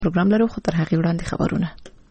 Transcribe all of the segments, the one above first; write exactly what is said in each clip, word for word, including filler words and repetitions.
پروګرام لرو خو تر هغه وړاندې خبرونه.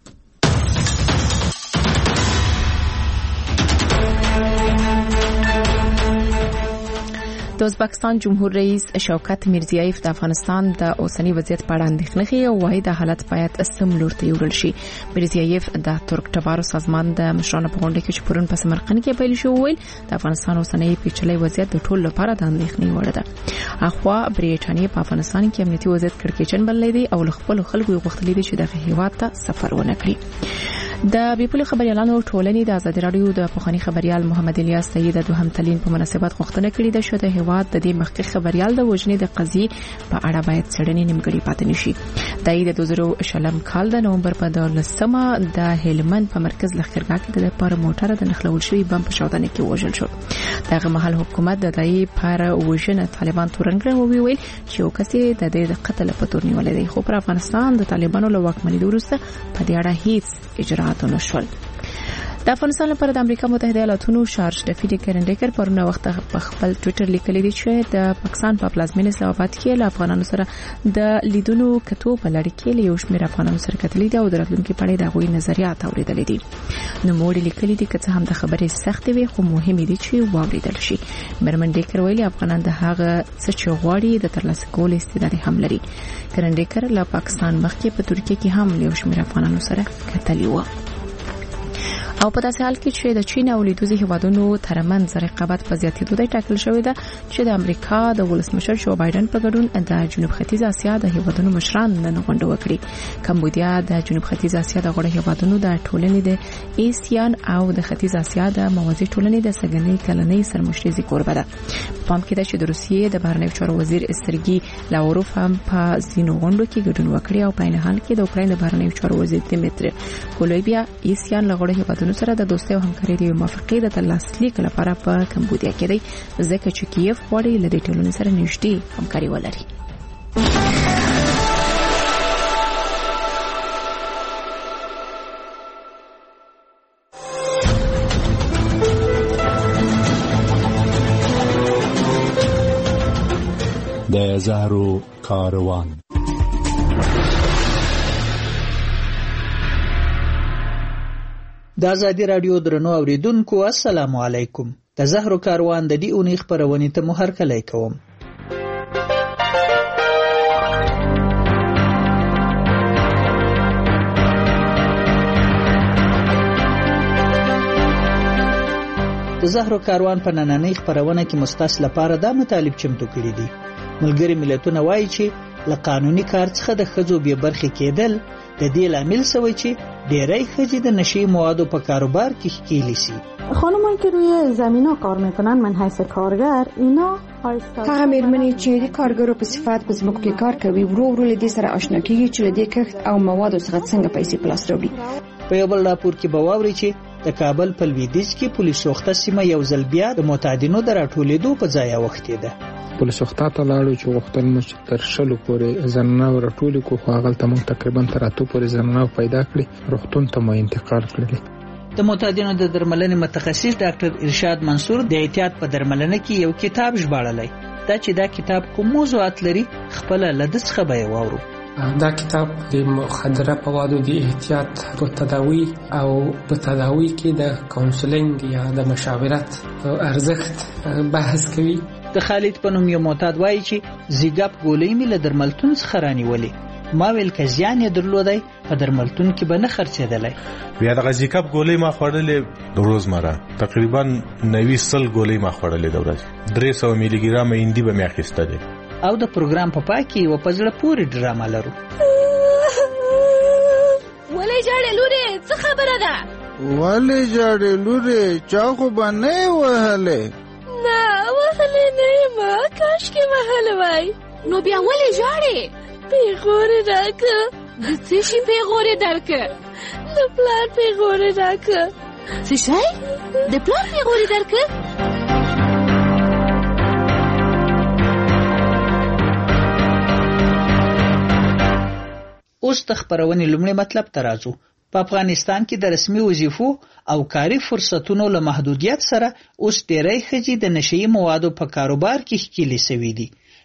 د ازبکستان جمهور رئیس شوکت میرزیایف د افغانستان د اوسنی وضعیت په اړه اندېښنه کوي او وايي د حالت باید سم لور ته یوړل شي. میرزیایف د ترک ټبارو سازمان د مشرانو په غونډه کې چې پرون په سمرقند کې پیل شو ویل د افغانستان اوسنی پیچلي وضعیت د ټولو لپاره د اندېښنې وړ ده. اخوا بریټانیا په افغانستان کې امنیتي وضعیت کړکېچن بللی دی او خپل خلکو غوښتلي دي چې د هیواد ته سفر ونه کړي. د بیپول خبريالانو ټولنې د آزادي رادیو د پخوانی خبريال محمد الیاس سید د دوهم تلین په مناسبت غوښتنه کړې ده چې د هیواد د دې مخکې خبريال د وژنې د قضیې په اړه باید څېړنې نیمګړې پاتې نشي. د دوه زره شلم کال د نومبر په دولسمه د هلمند په مرکز لښکرګاه کې د لپاره موټر د نخلول شوی بم په چاودنه کې وژل شو. دغه مهال حکومت د دای پر وژنه طالبان تورنګره وی ویل چې یو کس د دې د قتل په تور نیولې دی، خو پر افغانستان د طالبانو له واکمنۍ وروسته په دې اړه هیڅ اجرات نشول. د افغانستان لپاره د امریکا متحده ایالاتونو شارج ډفیډ کرنډیکر پرونه وخت په خپل ټوئیټر لیکلی دی چې د پاکستان په پلازمینه اسلام آباد کې له افغانانو سره د لیدونو کتو په لړ کې له یو شمېر افغانانو سره کتلې دي او د راتلونکي په اړه د غوي نظریات اوریدلې دي. نو موږ لیکلي دي چې هم د خبرې سخت وي خو مهم دي چې واوریدل شي. مرمن ډیکر ویلي افغانان د هغه څه چې غواړي د ترلاسه کول استعداد هم لري. کرنډیکر له پاکستان مخکې په ترکیه کې هم له یو شمېر افغانانو سره کتلې و. او په داسې حال کې چې د چین او لیدوزي هیوادونو ترمنځ رقابت په زیاتېدو دی ټاکل شوې ده چې د امریکا د ولسمشر جو بایدن په ګډون د جنوب ختیځ اسیا د هیوادونو مشران نن غونډه وکړي. کمبودیا د جنوب ختیځ اسیا د غړو هیوادونو د ټولنې د ایسیان او د ختیځ اسیا د موازي ټولنې د سګنۍ کلنۍ سرمشري کوربه ده. پام کې ده چې د روسیې د بهرنیو چارو وزیر استرګي لاوروف هم په زینو غونډو کې ګډون وکړي او په عین حال کې د اوکراین د بهرنیو چارو وزیر دمیتری کولوبیا ایسیان له غړو هیوادونو سره د دوستۍ او همکارۍ د موافقې د ترلاسه لپاره په کمبودیا کې دی، ځکه چې کیف غواړي له دې ټولنې سره نږدې همکاري ولري. د زهرو کاروان. د آزادي رادیو درنو اوریدونکو السلام علیکم. د زهرو کاروان د دې اونۍ خبرونه ته مو هرکلی کوم. د زهرو کاروان په نننۍ خبرونه کې مستاس لپاره دا مطالب چمتو کړی دي. ملګری ملتونه وایي چې له قانوني کار څخه د ښځو بې برخې کېدل د دې لامل شوی چې ډېری ښځې د نشي موادو په کاروبار کې ښکیلې سي. خانمانی که روی زمینا کار میکنن من حیث کارگر اینا هغه مېرمنې چې د کارګرو په صفت په ځمکو کې کار کوي ورو ورو له دې سره آشنا کیږي چې له دې کښت او موادو څخه څنګه پیسې په لاس راوړي. په یو بل راپور کې به واوري چې د کابل په لویدیځ کې پولیس سوخته سیمه یو ځل بیا د معتادینو د راټولېدو په ځای وختې ده. پولیس سوخته ته لاړو چې غوښتل مو چې تر شلو پورې زنانه راټولې کو خو هغه ته موږ تقریبا تر اتو پورې زنانه پیدا کړې، روغتون ته مو انتقال کړل. د معتادینو د درملنې متخصص ډاکټر ارشاد منصور د احتیاط په درملنه کې یو کتاب ژباړلی. دا چې دا کتاب کوم موضوعات لري خپل لدس خبري واورو. دا کتاب د مخدره موادو د احتیاط په تداوی او په تداوی کې د کاونسلینګ یا د مشاورت ارزښت بحث کوي. د خالد په نوم یو معتاد وایي چې زیګاپ ګولۍ مې له درملتون څخه رانیولې. ما ویل که زیان یې درلودی په درملتون کې به نه خرڅېدلی. بیا د زیګاپ ګولۍ ما خوړلې د روزمره تقریبا نوي سل ګولۍ ما خوړلې د ورځې درې سوه میلي ګرامه هندي به مې اخیستلې. او د پروګرام په پای کې یو په زړه پورې ډرامه لرو. ولې جاړې لورې څه خبره ده؟ ولې جاړې لورې چا خو به نه یې وهلې؟ نه وهلې نه یم، کاشکې وهلې وای. نو بیا ولې جاړې؟ پیغورې راکړه. د څه شي پیغورې درکړه؟ د پلار پیغورې راکړه. څه شی؟ د پلار پیغورې درکړه؟ اوس د خبرونې لومړی مطلب ته راځو. په افغانستان کې د رسمي وظیفو او کاري فرصتونو له محدودیت سره اوس ډېری ښځې د نشهیي موادو په کاروبار کې ښکیلې شوې دي.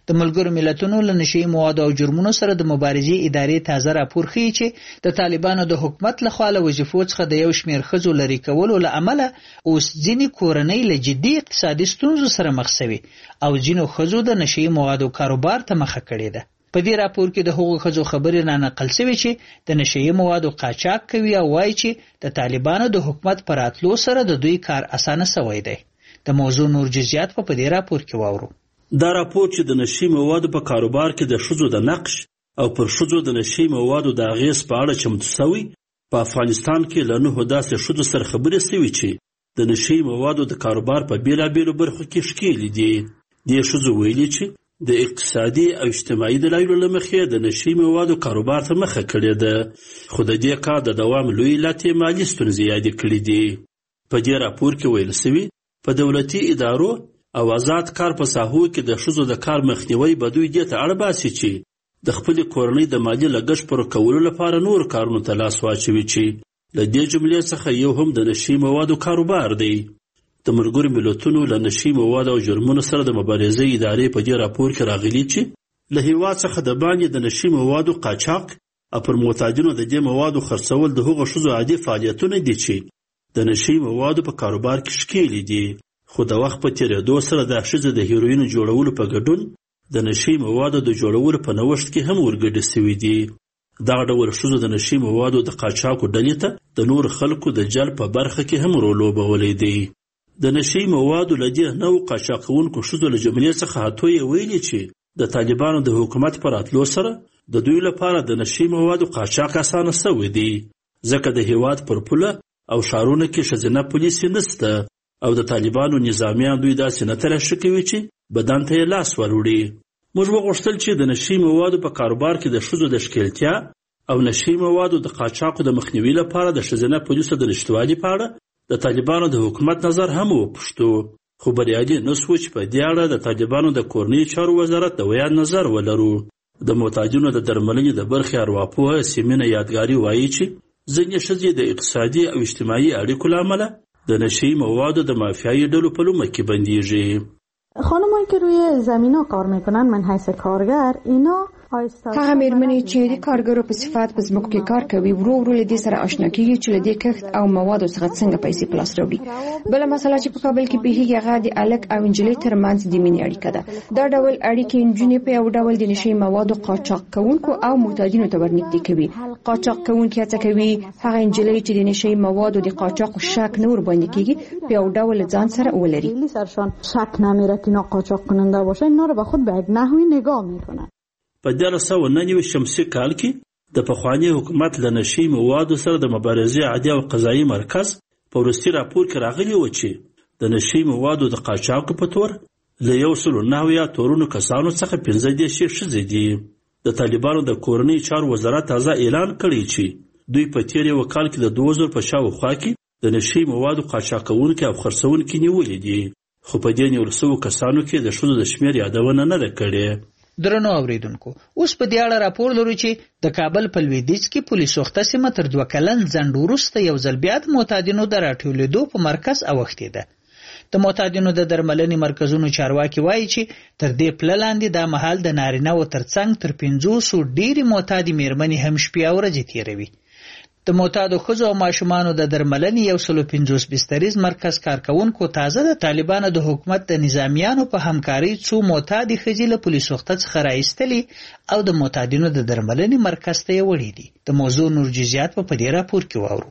د ملګرو ملتونو له نشي موادو او جرمونو سره د مبارزې ادارې تازه راپور ښیي چې د طالبانو د حکومت لخوا له وظیفو څخه د یو شمېر ښځو لرې کولو له امله اوس ځینې کورنۍ له جدي اقتصادي ستونزو سره مخ شوي او ځینو ښځو د نشي موادو کاروبار ته مخه کړې ده. په دې راپور کې د هغو ښځو خبرې را نقل شوي چې د نشي موادو قاچاق کوي او وایي چې د طالبانو د حکومت پر راتلو سره د دوی کار اسانه شوی دی. د موضوع نور جزئیات په دې راپور کې واورو. دا راپور چې د نشي موادو په کاروبار کې د ښځو د نقش او پر ښځو د نشي موادو د اغېز په اړه چمتو شوی، په افغانستان کې له نهو داسې ښځو سره خبرې شوي چې د نشي موادو د کاروبار په بېلابېلو برخو کې ښکېلې دي. دې ښځو ویلي چې د اقتصادي او اجتماعي دلایلو له مخې د نشي موادو کاروبار ته مخه کړې ده، خو د دې کار د دوام لوی علت یې مالي ستونزې یادې کړي دي. په دې راپور کې ویل شوي په دولتي ادارو او آزاد کار په ساحو کې د ښځو د کار مخنیوی به دوی دې ته اړ باسي چې د خپلې کورنۍ د مالي لګښت پوره کولو لپاره نور کارونو ته لاس واچوي، چې له دې جملې څخه یو هم د نشي موادو کاروبار دی. د ملګرو ملتونو له نشي موادو او جرمونو سره د مبارزې ادارې په دې راپور کې راغلي چې له هېواد څخه د باندې د نشي موادو قاچاق او پر معتادینو د دې موادو خرڅول د هغو ښځو عادي فعالیتونه دي چې د نشي موادو په کاروبار کې ښکېلې دي. خو د وخت په تېرېدو سره دا ښځې د هیروینو جوړولو په ګډون د نشي موادو د جوړولو په نوښت کې هم ورګډې شوي دي. دغه ډول ښځو د نشي موادو د قاچاقو ډلې ته د نور خلکو د جلب په برخه کې هم رول لوبولی دی. د نشي موادو له دې نوو قاچاق کوونکو ښځو له جملې څخه اتو یې ویلي چې د طالبانو د حکومت په راتلو سره د دوی لپاره د نشي موادو قاچاق اسانه شوی دی، ځکه د هېواد پر پوله او ښارونو کې ښځینه پولیسې نشته او د طالبانو نظامیان دوی داسې نه تراشي کوي چې بدن ته یې لاس وروړي. موږ وغوښتل چې د نشي موادو په کاروبار کې د ښځو د ښکېلتیا او نشي موادو د قاچاقو د مخنیوي لپاره د ښځینه پولیسو د نشتوالي په اړه د طالبانو د حکومت نظر هم وپوښتو، خو بریالي نه سوو چې په دې اړه د طالبانو د کورنۍ چارو وزارت د ویان نظر ولرو. د معتادینو د درملنې د برخې ارواپوهه سیمینه یادګاري وایي چې ځینې ښځې د اقتصادي او اجتماعي اړیکو له امله د نشي موادو د مافیایی ډلو په لومه کې بندیږي. خانمایی که روی زمینا کار میکنن من حیث کارگر اینا هغه میرمنې چې د کارګرو په صفت په ځمکو کې کار کوي ورو ورو له دې سره آشنا کیږي چې له دې کښت او موادو څخه څنګه پیسې په لاس راوړي. بله مسله چې په کابل کې پیښیږي هغه د الک او نجلۍ ترمنځ د مینې اړیکه ده. دا ډول اړیکې نجونې په یو ډول د نشي موادو قاچاق کوونکو او معتادینو ته ورنږدې کوي. قاچاق کوونکي هڅه کوي هغه نجلۍ چې د نشي موادو د قاچاق شک نه ورباندې کیږي په یو ډول ځان سره ولري. سرشان شک نمیره که اینا قاچاق کننده باشه، اینا رو به خود به یک نحوی نگاه میکنن. په دیارلس سوه نهه نوي شمسي کال کې د پخواني حکومت له نشي موادو سره د مبارزې عادي او قضایي مرکز په وروستي راپور کې راغلي و چې د نشي موادو د قاچاقو په تور له یو سلو نهه یا تورونو کسانو څخه پنځه دېرش یې ښځې دي. د طالبانو د کورنۍ چارو وزارت تازه اعلان کړی چې دوی په تېر یوه کال کې د دوه زرو په شاوخوا کې د نشي موادو قاچاقونکي او خرڅونکي نیولي دي، خو په دې نیول شوو کسانو کې د ښځو د شمېر یادونه نه ده کړې. درنو اوریدونکو، اوس په دې اړه راپور لرو چې د کابل په لویدیځ کې پولیس وخته سیمه تر دوه کلن ځنډ وروسته یو ځل بیا د معتادینو د راټولېدو په مرکز اوښتې ده. د معتادینو د درملنې مرکزونو چارواکي وایي چې تر دې پله لاندې دا مهال د نارینه‌وو تر څنګ تر پنځوسو ډېرې معتادې مېرمنې هم شپې او ورځې تېروي. د معتادو ښځو او ماشومانو د درملنې یو سلو پنځوس بستریز مرکز کارکوونکو تازه د طالبانو د حکومت د نظامیانو په همکارۍ څو معتادې ښځې له پولیس وخته څخه راایستلې او د معتادینو د درملنې مرکز ته یې وړي دي. د موضوع نور جزئیات په دې راپور کې واورو.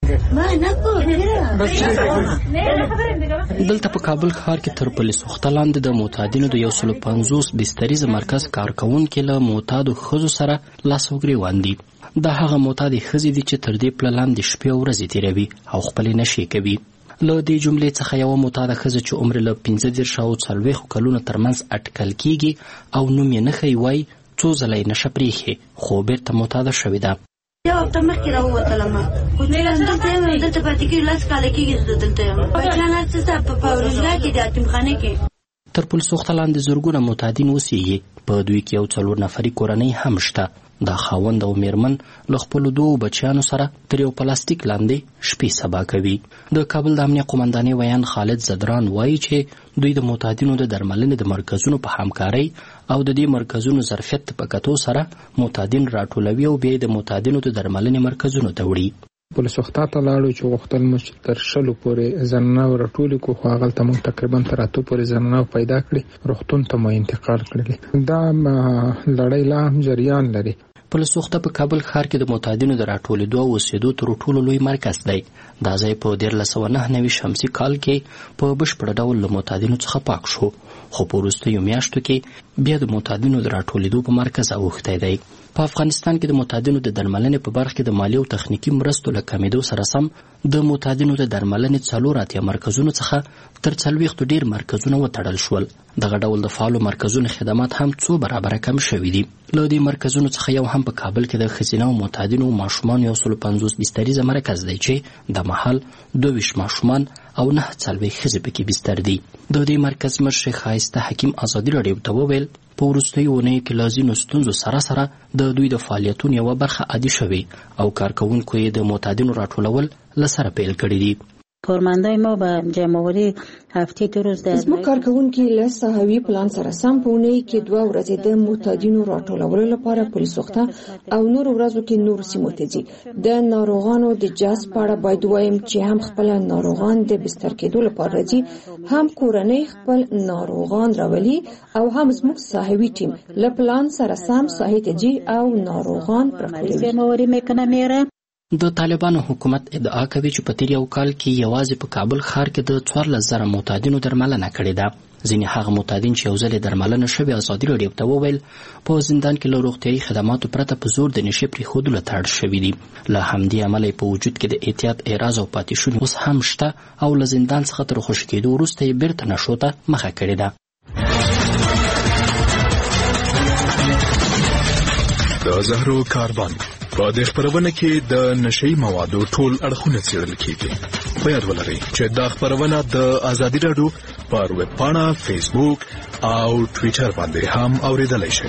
دلته په کابل ښار کې تر پولیس وخته لاندې د معتادینو د یو سلو پنځوس بستریز مرکز کارکوونکي له معتادو ښځو سره لاس او ګرېوان دي. دا هغه معتادې ښځې دي چې تر دې پله لاندې شپې او ورځې تېروي او خپلې نشې کوي. له دې جملې څخه یوه معتاده ښځه چې عمر له پنځه دېرش او څلوېښتو کلونو ترمنځ اټکل کیږي او نوم یې نښی وایي څو ځله یې نشه پرېښې خو بېرته معتاده شوې ده. یو هفته مخکې راووتلم، خو چې دلته یم دلته پاتې کېږي لس کاله کېږي زه دلته یم. بچیان هلته په روزګار کې د یتیمخانې کې. تر پولیس وخته لاندې زرګونه معتادین اوسېږي. په دوی کې یو څلور نفري کورنۍ هم شته. دا خاوند او میرمن له خپلو دوو بچیانو سره تر یو پلاستیک لاندې شپې سبا کوي. د کابل د امنیه قومندانۍ ویان خالد زدران وایي چې دوی د معتادینو د درملنې د مرکزونو په همکارۍ او د دې مرکزونو ظرفیت په کتو سره معتادین راټولوي او بیا د معتادینو د درملنې مرکزونو ته وړي. پولیس وخته ته لاړو چې غوښتل موږ تر شلو پورې زنانه ورټولې کو خو هغلته موږ تقریبا تر اتو پورې زنانه پیدا کړې، روغتون ته مو انتقال کړلې. دا لړۍ لا هم جریان لري. پولیس وخته په کابل ښار کې د معتادینو د راټولېدو او اوسېدو تر ټولو لوی مرکز دی. دا ځای په دیارلس سوه نهه نوي شمسي کال کې په بشپړ ډول له معتادینو څخه پاک شو، خو په وروستیو میاشتو کې بیا د معتادینو د راټولېدو په مرکز اوښتی دی. په افغانستان کې د معتادینو د درملنې په برخه کې د مالي او تخنیکي مرستو له کمیدو سره سم د معتادینو د درملنې څلور اتیا مرکزونو څخه تر څلوېښتو ډېر مرکزونه وتړل شول. دغه ډول د فعالو مرکزونو خدمات هم څو برابره کم شوي دي. له دې مرکزونو څخه یو هم په کابل کې د ښځینه او معتادینو ماشومانو یو سلو پنځوس بستریزه مرکز دی چې د مهال دوه ویشت ماشومان او نه څلوېښت ښځې پکې بستر دي. د دې مرکز مشر ښایسته حکیم ازادي راډیو ته وویل په وروستیو اونیو کې له ځینو ستونزو سره سره د دوی د فعالیتونو یوه برخه عادي شوې او کارکوونکو یې د معتادینو راټولول له سره پیل کړي دي. کارمندای ما به جمع‌آوری هفته دو روز در زموږ کارکوونکي له ساحوي پلان سره سم په اونۍ کې دوه ورځې د معتادینو راټولولو لپاره پولیس وخته او نور ورځو کې نور سیمو ته ځي. د ناروغانو د جاز په اړه باید وایم چې هم خپل ناروغان د بستر کېدو لپاره راځي، هم کورنۍ خپل ناروغان راولي او هم زموږ ساحوي ټیم له پلان سره سم ساحې ته ځي او ناروغان راټولوي. د طالبانو حکومت ادعا کوي چې په تیر یو کال کې یوازې په کابل ښار کې د څوارلس زره معتادینو درملنه کړې ده. ځینې هغه معتادین چې یو ځل یې درملنه شوې ازادي راډیو ته وویل په زندان کې له روغتیایي خدماتو پرته په زور د نشې پرېښودلو ته اړ شوي دي. له همدې امله په وجود کې د احتیاط اعراض او پاتې شونې اوس هم شته او له زندان څخه تر خوشي کېدو وروسته یې بېرته نشو ته مخه کړې ده. د زهرو کاروان په دې خپرونه کې د نشئی موادو ټول اړخونه څېړل کیږي. په یاد ولرئ چې دا خپرونه د ازادي راډیو پر ویب پاڼه، فیسبوک او ټویټر باندې هم اوریدلای شئ.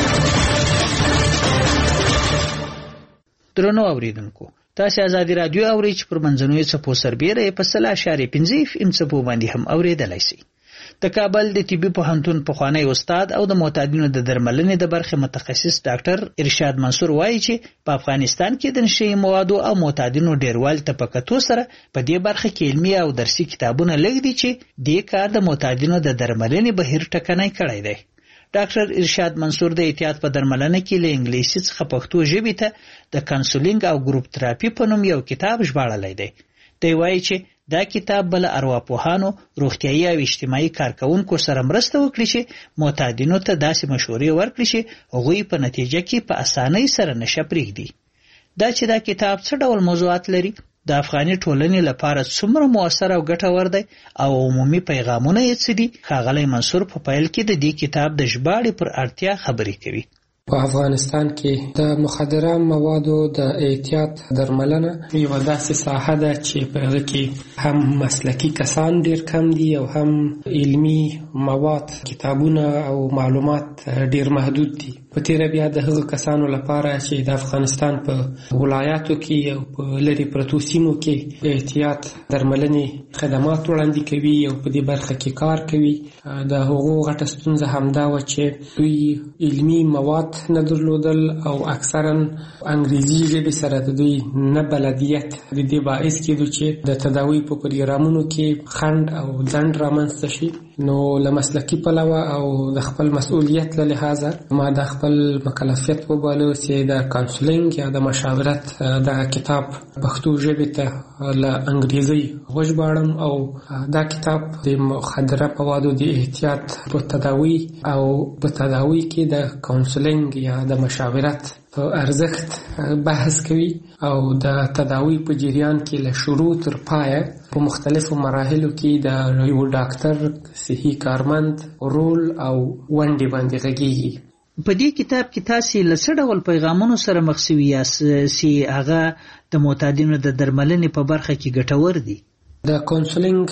درنو اوریدونکو، تاسو ازادي راډیو اورئ چې پر منځنوي څپو سربېره په سل اشاریه پنځه اف ام څپو باندې هم اوریدلای شئ. د کابل د طبي پوهنتون پخوانی استاد او د معتادینو د درملنې د برخې متخصص ډاکټر ارشاد منصور وایي چې په افغانستان کې د نشئی موادو او معتادینو ډیروالي ته په کتو سره په دې برخه کې علمي او درسي کتابونه لږ دي چې دې کار د معتادینو د درملنې بهیر ټکنی کړی دی. ډاکټر ارشاد منصور د احتیاط په درملنه کې له انګلیسي څخه پښتو ژبې ته د کانسولینګ او ګروپ تراپي په نوم یو کتاب ژباړلی دی. دی وایي چې دا کتاب بل ارواپوهانو، روغتیایي او اجتماعي کارکونکو سره مرسته وکړي چې معتادینو ته داسې مشورې ورکړي چې هغوی په نتیجه کې په اسانۍ سره نشه پرېږدي. دا چې دا کتاب څه ډول موضوعات لري، د افغاني ټولنې لپاره څومره مؤثر او ګټور دی او عمومي پیغامونه یې څه دي، ښاغلی منصور په پیل کې د دې کتاب د ژباړې پر اړتیا خبرې کوي. په افغانستان کې د مخدره موادو د احتیاط درملنه یوه داسې ساحه ده چې په هغه کې هم مسلکي کسان ډیر کم دي او هم علمي مواد، کتابونه او معلومات ډیر محدود دي. په تیره بیا د هغو کسانو لپاره چې د افغانستان په ولایاتو کې او په لرې پرتو سیمو کې احتیاط درملنې خدمات وړاندې کوي او په دې برخه کې کار کوي، د هغو غټه ستونزه همدا وه چې دوی علمي مواد نه درلودل او اکثرا انګریزي ژبې سره د دوی نه بلدیت د دې باعث کېدو چې د تداوی په پروګرامونو کې خنډ او ځنډ رامنځته شي. نو له مسلکي پلوه او د خپل مسؤلیت له لحاظه ما د خپل مکلفیت وباله چې د کانسولینګ یا د مشاورت دغه کتاب پښتو ژبې ته له انګریزي وژباړم او دا کتاب د مخدره موادو د احتیاط په تداوی او په تداوی کې د کانسولینګ یا د مشاورت په ارزښت بحث کوي او د تداوی په جریان کې له شروع تر پایه په مختلفو مراحلو کې د یو ډاکټر صحي کارمند رول او ونډې باندې غږیږي. په دې کتاب کې تاسو له څه ډول پیغامونو سره مخ شوي یاست چې هغه د معتادینو د درملنې په برخه کې ګټور دي؟ د کانسولینګ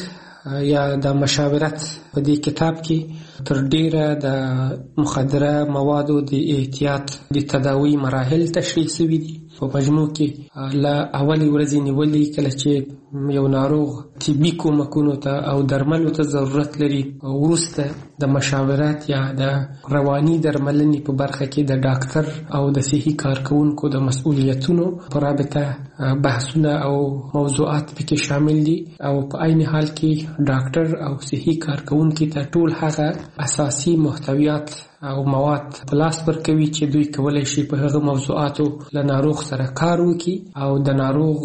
یا د مشاورت په دې کتاب کې تر ډیره د مخدره موادو د احتیاط د تداوی مراحل تشریح شوي دي. په مجموع کې له اولې ورځې نیولې کله چې یو ناروغ طبي کومکونو ته او درملو ته ضرورت لري، وروسته د مشاورت یا د رواني درملنې په برخه کې د ډاکټر او د صحي کارکونکو د مسؤلیتونو په رابطه بحثونه او موضوعات پکې شامل دي، او په عین حال کې ډاکټر او صحي کارکونکو ته ټول هغه اساسي محتویات او مواد په لاس ورکوي چې دوی کولای شي په هغه موضوعاتو له ناروغ سره کار وکړي او د ناروغ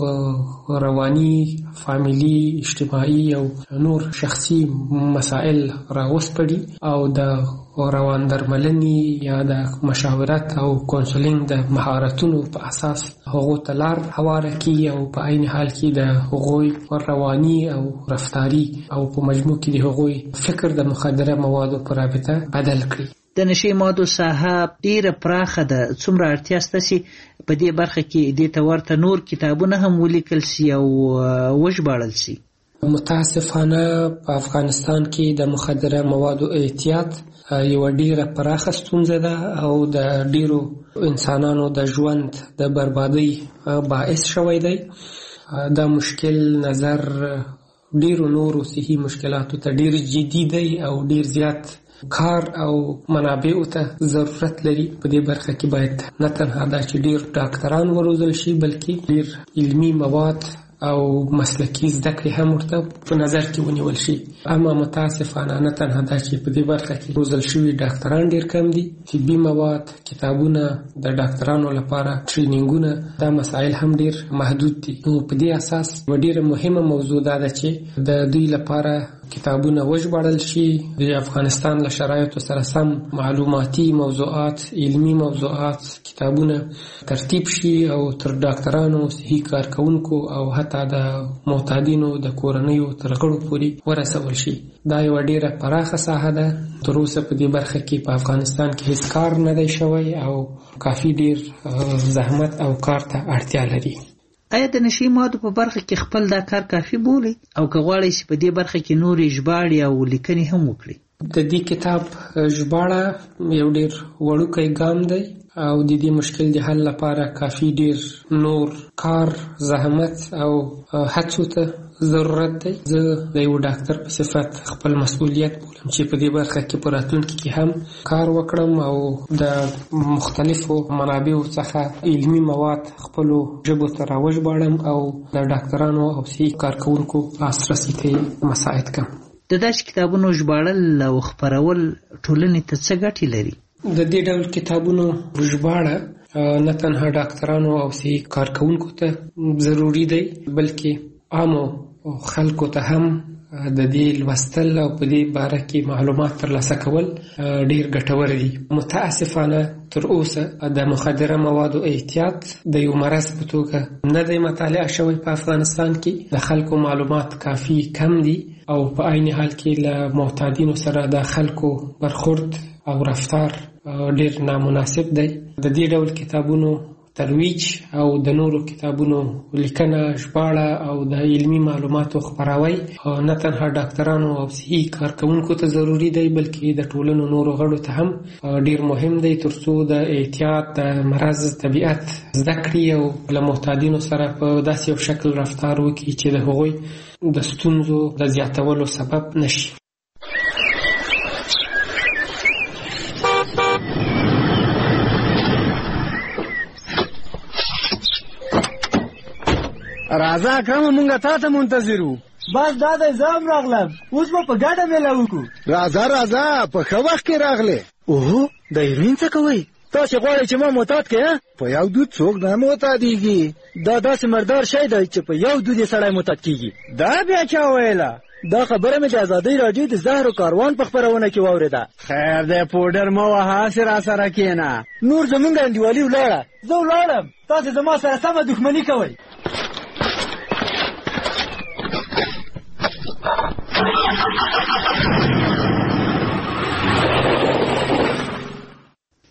رواني، فامیلی، اجتماعي او نور شخصي مسائل راوسپړي او د روان درملنې یا د مشاورت او کونسلینګ د مهارتونو په اساس هغو ته لار هواره کړي او په عین حال کې د هغوی رواني او رفتاري او په مجموع کې د هغوی فکر د مخدره موادو په رابطه بدل کړي. د نشي موادو ساحه ډیره پراخه ده. څومره اړتیا شته چې په دې برخه کې دې ته ورته نور کتابونه هم ولیکل شي او وژباړل شي؟ متاسفانه په افغانستان کې د مخدره موادو احتیاط یو ډیره پراخه ستونزه ده او د ډیرو انسانانو د ژوند د بربادۍ باعث شوی دی. دا مشکل نظر ډیرو نورو صحي مشکلاتو ته ډیر جدي دی او ډیر زیات کار او منابعو ته ضرورت لري. په دې برخه کې باید نه تنها دا چې ډیر ډاکټران وروزل شي، بلکې ډیر علمي مواد او مسلکی زده کړې هم ورته په نظر کې ونیول شي. اما متاسفانه نه تنها دا چې په دې برخه کې روزل شوي ډاکټران ډیر کم دي، طبي مواد، کتابونه، د ډاکټرانو لپاره ټرینینګونه، دا مسایل هم ډیر محدود دي. نو په دې اساس و ډیره مهمه موضوع ده چې د دوی لپاره کتابونه وژباړل شي، د افغانستان له شرایطو سره سم معلوماتي موضوعات، علمي موضوعات، کتابونه ترتیب شي او تر ډاکټرانو، صحي کارکونکو او حتی د معتادینو د کورنیو تر غړو پورې ورسول شي. دا یو ډیره پراخه ساحه ده. تر اوسه په دې برخه کې په افغانستان کې هیڅ کار نه دی شوی او کافي ډیر زحمت او کار ته اړتیا لري. آیا د نشي موادو په برخه کې خپل دا کار کافي بولي او که غواړئ چې په دې برخه کې نورې ژباړې او لیکنې هم وکړي؟ د دې کتاب ژباړه یو ډیر وړوکی ګام دی او د دې مشکل د حل لپاره کافي ډیر نور کار، زحمت او هڅو ته ضرورت دی. زه د یو ډاکټر په صفت خپل مسؤلیت بولم چې په دې برخه کې په راتلونکي کې هم کار وکړم او د مختلفو منابعو څخه علمي مواد خپلو ژبو ته راوژباړم او د ډاکټرانو او صحي کارکونکو لاسرسي ته مساعد کړم. د داسې کتابونو ژباړل او خپرول ټولنې ته څه ګټې لري؟ د دې ډول کتابونو ژباړه نه تنها ډاکټرانو او صحي کارکونکو ته ضروری دی، بلکې عامو خلکو ته هم د دې لوستل او په دې باره کې معلومات ترلاسه کول ډیر ګټور دي. متاسفانه تر اوسه د مخدره موادو احتیاط د یو مرض په توګه نه دی مطالعه شوی په افغانستان کې. د خلکو معلومات کافي کم دي او په عین حال کې له معتادینو سره د خلکو برخورد او رفتار ډیر نامناسب دی. د دې ډول کتابونو ترویج او د نورو کتابونو لیکنه، ژباړه او د علمي معلوماتو خپراوی نه تنها ډاکټرانو او صحي کارکونکو ته ضروری دی، بلکې د ټولنو نورو غړو ته هم ډیر مهم دی، ترڅو د احتیاط، د مرض طبیعت زده کړي او له معتادینو سره په داسې یو شکل رفتار وکړي چې د هغوی د ستونزو د زیاتولو سبب نشي. راځه اکرم، مونږه تا ته منتظر وو. بس دا دی زه هم راغلم، اوس به په ګډه میله وکړو. راځه راځه، په ښه وخت کې راغلې. اوهو، د هیروین څه کوئ؟ تاسې غواړئ چې ما معتاد کړې؟ په یو دود څوک نه معتادېږي. دا داسې مردار شی دی چې په یو دود یې سړی معتاد کېږي. دا بیا چا ویله؟ دا خبره مې د ازادۍ راډیو د زهرو کاروان په خپرونه کې واورېده. خیر دی، پوډر مه وهه، هسې راسره کښېنه. نور زمونږ انډیوالي ولاړه، زه ولاړم، تاسې زما سره سمه دښمني کوئ.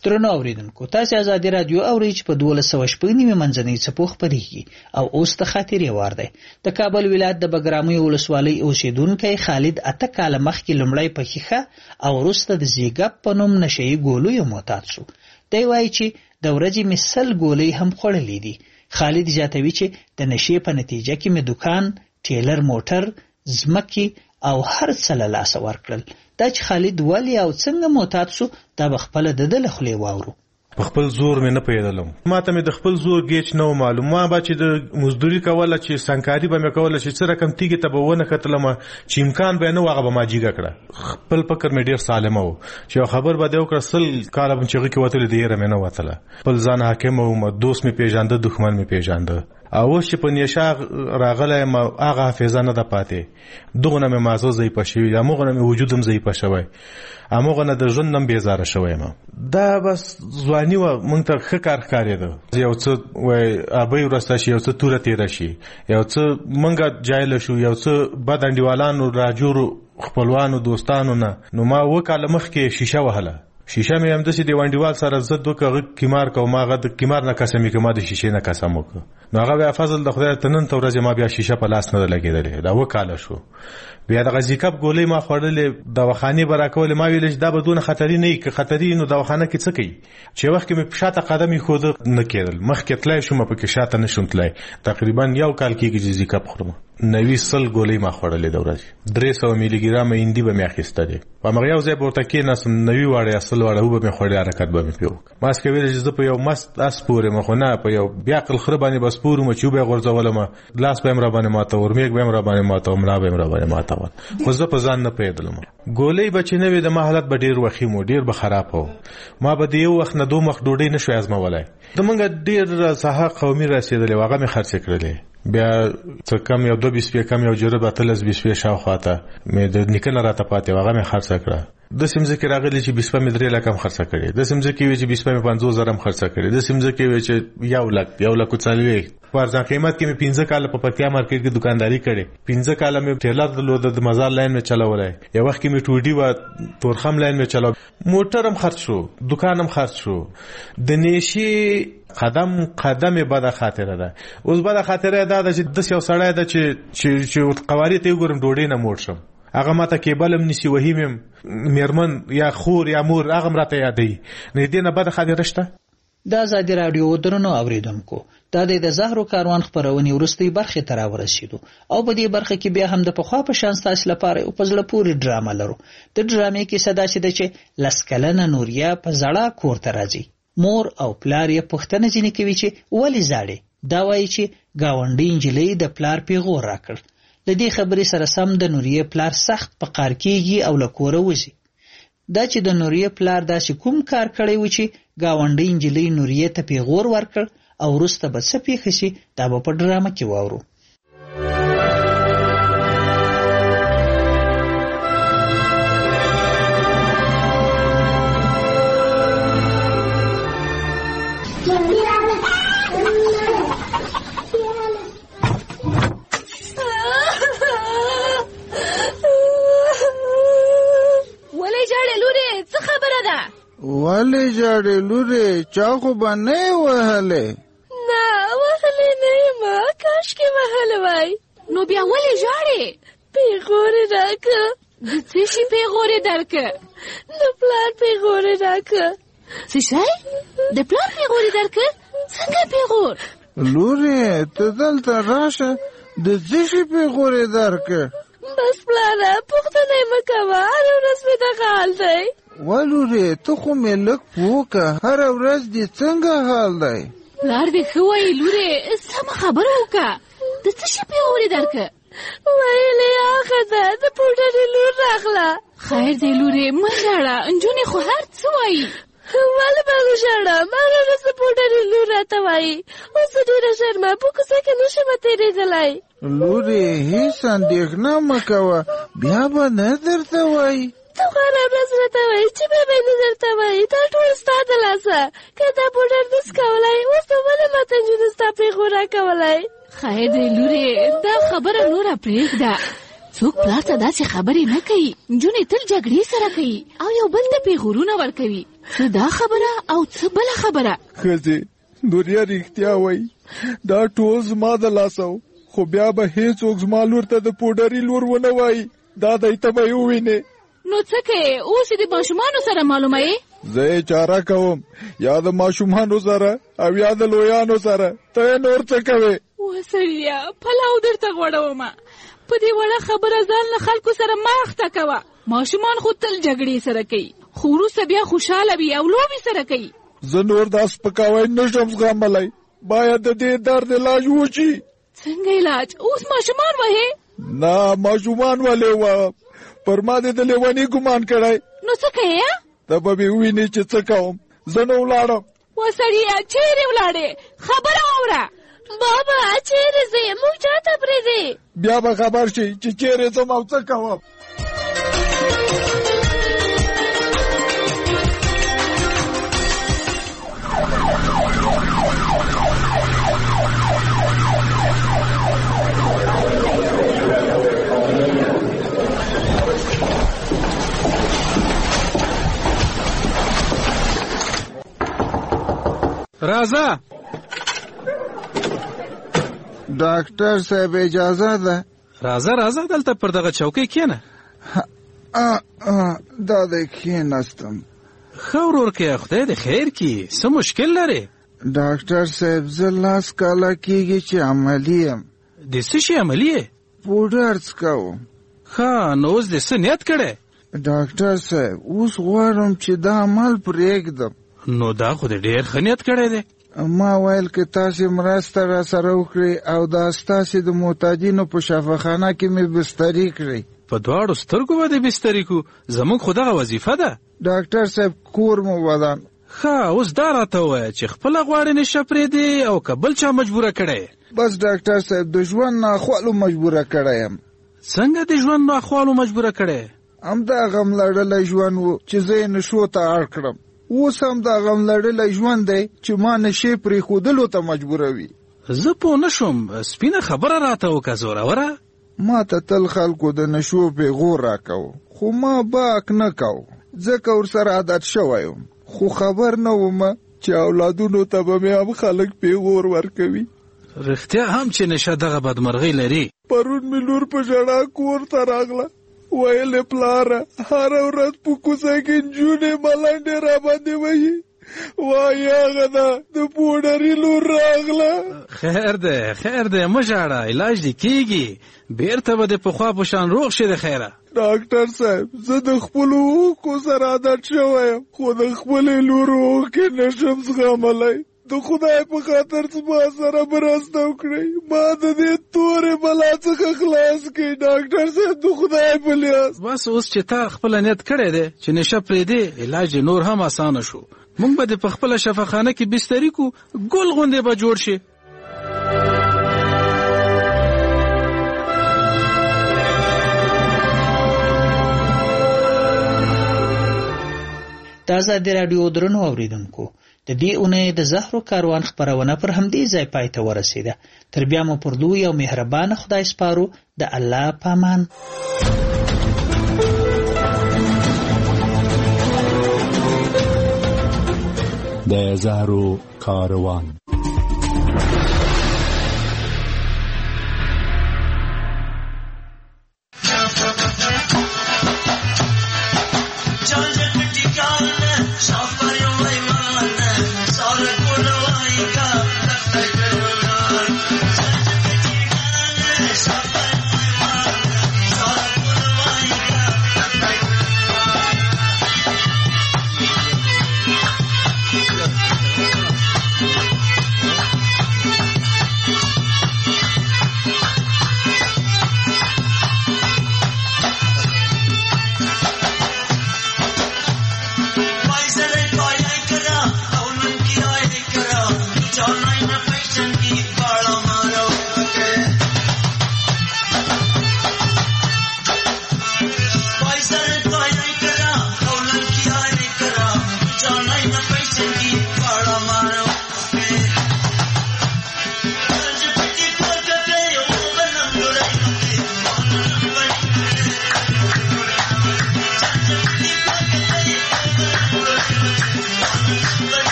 درنو اوریدونکو تاسو آزادي رادیو اورئ چې په دولس سوه شپږ نیمه منځنۍ څپو خپرېږي او اوس د خاطرې وار دی. د کابل ولایت د بګرامي ولسوالۍ اوسیدونکی خالد اته کاله مخکې لومړی په ښیښه او وروسته د زیګپ په نوم نشهیي ګولیو معتاد شو. دی وایي چې د ورځې مې سل ګولۍ هم خوړلې دي. خالد زیاتوي چې د نشې په نتیجه کې مې دکان، ټیلر موټر، ځمکې او هر څه له لاسه ورکړل. دا چې خالد ولې او څنګه معتاد شو دا به خپله د ده له خولې واورو. په خپل زور مې نه پیدلم، ما ته مې د خپل زور گیچ نه و معلوم. ما به چې د مزدوري کوله چې سنکاري به مې کوله چې څه رقم تیږې ته به ونه کتلم چې امکان به نه و هغه به ما جیګه کړه. خپل فکر مې ډېر سالمه و چې یو خبر به دې وکړه سل کاله به چې هغې کې وتلې د یېره مې نه وتله. خپل ځان حاکم وم، دوست مې پېژانده، دښمن مې پېژانده. او اوس چې په نیشه راغلی یم هغه حافظه نه ده پاتې. دغه نه مې مازه ضعیفه شوي، همغه نه مې وجود هم ضعیفه شوی، همغه نه د ژوند نه هم بېزاره شوی یم. دا بس ځواني وه، موږ ته ښه کار ښکارېده. یو څه وایي ابۍ ورسته شي، یو څه توره تېره شي، یو څه موږ جایله شو، یو څه بد انډیوالانو راجورو خپلوانو دوستانو نه. نو ما اوه کاله مخکې شیشه وهله. شیشه مې همداسې د وانډیوال سره ضد وکړه، هغه قمار کوم، هغه د قمار نه قسم یې که ما د شیشې نه قسم وکړه. نو هغه بیا فضل د خدای ته نن ته ورځې ما بیا شیشه په لاس نه ده لګېدلې. دا اوه کاله شو. بیا دغه زیکپ ګولۍ ما خوړلې، دواخانې به راکولې. ما ویلې چې دا به دونه خطري نه وي، که خطري نو دواخانه کې څه کوي. چې وخت کې مې په شاته قدم ایښوده نه کېدل، مخکې تلی شوم پکې شاته نه شوم تلی. تقریبا یو کال کېږي چې زیکپ خورم. نوي سل ګولۍ ما خوړلې د ورځې. درې سوه میلي ګرامه هندي به مې اخیسته دي. په همغه یو ځای به ورته کېناستم، نوي واړه یا سل واړه وبه مې خوړې، حرکت به مې پرې وکړ. ما هسکې ویلې چې زه په یو مست اس پورې م، خو نه، په یو بیا عقل خره باندې به سپور وم چې وبه یې غورځولم، لاس به یې هم راباندې ماتول، میږ به یې هم راباندې ماتول، ملا به یې هم راباندې ماتول. خو زه په ځان نه پوهېدلم. ګولۍ به چې نه وې د ما حالت به ډېر وخیم و، ډېر به خراب و. ما به د یو وخت نه دو مخ ډوډۍ نه شوی ازمولی. زمونږ ډېر ساحه قومي رسېدلې و، هغه مې خرڅې کړلې. بیا څه کم یو دوه بیسپې کم یو جرب اتلس بیسپې شاوخوا ته مې د نیکه نه راته پاتې و، هغه مې خرڅه کړه. داسې مځکې راغلې چې بیسپه مې درې لکه هم خرڅه کړې، داسې مځکې وې چې بیسپه مې پنځوس زره هم خرڅه کړې، داسې مځکې وې چې یو لک یو لک څلوېښت. په ارزان قیمت کې مې پنځه کاله په پکتیا مارکېټ کې دکانداري کړې، پنځه کاله مې ټیلر درلوده، د مزار لاین مې چلولی، یو وخت کې مې ټوډي وه، تورخم لاین مې چلو، موټر هم خرڅ شو، دکان هم خرڅ شو. د نیشي قدم قدم بده خاطره ده. اوس بده خاطره ده چې داسې یو سړی ده چې چې قوارې ته وګورم ډوډۍ نه موړ شم، هغه ماته کیبل هم نیسي، وهیم یم، میرمن یا خور یا مور هغه هم راته یادوي. نو دې نه بده خاطره شته. د ازادي راډیو درنو اوریدونکو، دا د زهرو کاروان خپرونې وروستۍ برخې ته راورسېدو او په دې برخه کې بیا هم د پخوا په شان ستاسو لپاره یو په زړه پورې ډرامه لرو. د ډرامې کیسه داسې ده چې لس کلنه نوریا په زړه کور ته راځي. مور او پلار یې پوښتنه ځینې کوي چې ولې زاړې. دا وایي چې ګاونډۍ نجلۍ د پلار پیغور راکړ. له دې خبرې سره سم د نوریې پلار سخت په قار کېږي او له کوره وځي. دا چې د نوریې پلار داسې کوم کار کړی و چې ګاونډۍ نجلۍ نوریې ته پیغور ورکړ او وروسته به څه پېښه شي دا به په ډرامه کې واورو. ولې جاړې لورې؟ چا خو به نه یې وهلې؟ نه وهلې نه یم، کاشکې وهلی وای. نو بیا ولې ژاړې؟ پیغور یې راکړه. د څه شي پیغور یې درکړه؟ د پلار پیغور یې راکړه. څه شی؟ د پلار پیغور یې درکړه؟ څنګه پیغور؟ لورې ته دلته راشه، د څه شي پیغور یې درکړه؟ بس پلاره پوښتنه یې مه کوه، هره ورځ مې دغه حال دی. ولورې ته خو مې لږ پوه که هره ورځ دې څنګه حال دی؟ پلار دې ښه وایي لورې، سمه خبره وکړه. د څه شي پیغور یې درکړه؟ ویلې هغه ده د پوډرې لور راغله. خیر دی لورې مه ژاړه، نجونې خو هر څه وایي. ولې به وژاړم؟ هره ورځ د پوډرې لور راته وایي. اوس ډېره شرمه، په کوڅه کې نه شمه تېرېدلی. لورې هېڅ اندېښنه مه کوه، بیا به نه درته وایي. ته خو هره ورځ راته وایي چې بیا به یې نه درته وایي. دا ټول ستا د لاسه. که دا پوډر نس کولی، اوس به ولې ماته نجونې ستا پیغور راکولی؟ خیر دی لورې، دا خبره نوره پرېږده. څوک پلار ته داسې خبرې نه کوي. نجونې تل جګړې سره کوي او یو بل ته پیغورونه ورکوي. څه دا خبره او څه بله خبره؟ ښځې نوریا رښتیا وایي، دا ټول زما د لاسه خو بیا به هیڅوک زما لور ته د پوډري لور ونه وایي. دا دی ته به یې ووینې. نو څه کوې؟ اوس یې د ماشومانو سره معلومه یې؟ زه یې چاره کوم، یا د ماشومانو سره او یا د لویانو سره. ته یې نور څه کوې؟ وسړیه پلاو درته غوړومه، په دې وړه خبره ځان له خلکو سره مه اخته کوه. ماشومان خو تل جګړې سره کوي، خو وروسته بیا خوشحاله وي او لوبې سره کوي. زه نور دا سپکاوی نشم زغملی، باید د دې درد علاج وشي. څنګه علاج؟ اوس ماشومان وهې؟ نه ماشومان ولې وهم، پر ما دې د لیوني ګمان کړی. نو څه کوې؟ ته به مې ووینې چې څه کوم. زه نه ولاړم. وسړیه چیرې ولاړې؟ خبره واوره. بابا چیرې ځې؟ موږ چاته پرېږدې؟ بیا به خبر شي چې چیرې ځم او څه کوم. راځه ډاکټر صاحب اجازه ده؟ راځه راځه دلته پر دغه چوکۍ کښېنه. دا دی کښېناستم. ښه ورورکې، خدای دې خیر کړي. څه مشکل لرې؟ ډاکټر صاحب زه لاس کاله کېږي چې عملي یم. د څه شي عملي یې؟ پوډر څکوم. ښه نو اوس دې څه نیت کړی؟ ډاکټر صاحب اوس غواړم چې دا عمل پرېږدم. نو دا خو دې ډېر ښه نیت کړی دی. ما ویل که تاسې مرسته را سره وکړئ او دا ستاسې د معتادینو په شفاخانه کې مې بستري کړئ. په دواړو سترګو به دې بستري کړو، زموږ خو دغه وظیفه ده. ډاکټر صاحب کور مو ودان. ښه اوس دا راته ووایه چې خپله غواړې نشه پرېږدې او که بل چا مجبوره کړی؟ بس ډاکټر صاحب د ژوند ناخوالو مجبوره کړی یم. څنګه د ژوند ناخوالو مجبوره کړی؟ همدا غم لړلی ژوند و چې زه یې نشو ته اړ کړم. اوس هم دا غم لړلی ژوند دی چې ما نشې پرېښودلو ته مجبوروي. زه پوه نه شوم، سپینه خبره راته وکړه زوروره. ما ته تل خلکو د نشو پیغور راکو، خو ما باک نه کو، ځکه ورسره عادت شوی یم. خو خبر نه وم چې اولادونو ته به مې هم خلک پیغور ورکوي. رښتیا هم چې نشه دغه بدمرغۍ لري. پرون مې لور په ژړا کور ته راغله، ویلې پلاره هره ورځ په کوڅه کې نجونې ملنډې راباندې وهي. وایي هغه ده د پوډري لور راغله. خیر دی خیر دی مه ژاړه، علاج دې کېږي، بېرته به دې پخوا په شان روغ شي. د خیره ډاکټر صاحب زه د خپلو اوښکو سره عادت شوی یم، خو د خپلې لور اوښکې نشم زغملی. د خدای په خاطر زما سره مرسته وکړئ، ما د دې تورې بلا څخه خلاص کړئ. ډاکټر صاحب د خدای په لیاس. بس اوس چې تا خپله نیت کړی دی چې نشه پرېږدې، علاج یې نور هم اسانه شو. موږ به دې په خپله شفاخانه کې بستري کړو، ګل غوندې به جوړ شي. د ازادي راډیو درنو اوریدونکو، د دې اونۍ د زهرو کاروان خپرونه پر همدې ځای پای ته ورسېده. تر بیا مو پر لوی او مهربانه خدای سپارو. د الله پامان. د زهرو کاروان.